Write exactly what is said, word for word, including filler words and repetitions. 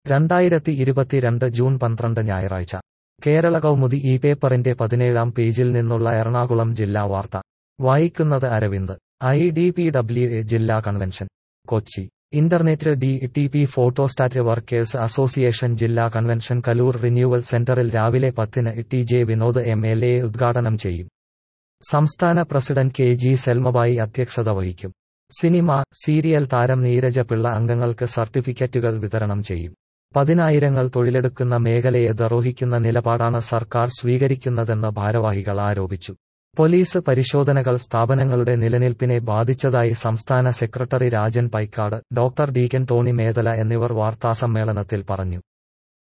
രണ്ടായിരത്തി ഇരുപത്തിരണ്ട് ജൂൺ പന്ത്രണ്ട് ഞായറാഴ്ച കേരള കൗമുദി ഈ പേപ്പറിന്റെ പതിനേഴാം പേജിൽ നിന്നുള്ള എറണാകുളം ജില്ലാ വാർത്ത വായിക്കുന്നത് Aravind. I D P W A ജില്ലാ convention Kochi. Internet D T P photostat workers association ജില്ലാ കൺവെൻഷൻ കലൂർ റിന്യൂവൽ സെന്ററിൽ രാവിലെ പത്തിന് T J Vinod M L A ഉദ്ഘാടനം ചെയ്യും. സംസ്ഥാന പ്രസിഡന്റ് കെ ജി സെൽമബായി അധ്യക്ഷത വഹിക്കും. സിനിമ, സീരിയൽ താരം നീരജ പിള്ള അംഗങ്ങൾക്ക് സർട്ടിഫിക്കറ്റുകൾ വിതരണം ചെയ്യും. പതിനായിരങ്ങൾ തൊഴിലെടുക്കുന്ന മേഖലയെ ദ്രോഹിക്കുന്ന നിലപാടാണ് സർക്കാർ സ്വീകരിക്കുന്നതെന്ന് ഭാരവാഹികൾ ആരോപിച്ചു. പോലീസ് പരിശോധനകൾ സ്ഥാപനങ്ങളുടെ നിലനിൽപ്പിനെ ബാധിച്ചതായി സംസ്ഥാന secretary Rajan Paikkad, doctor deacon Tony Methala എന്നിവർ വാർത്താസമ്മേളനത്തിൽ പറഞ്ഞു.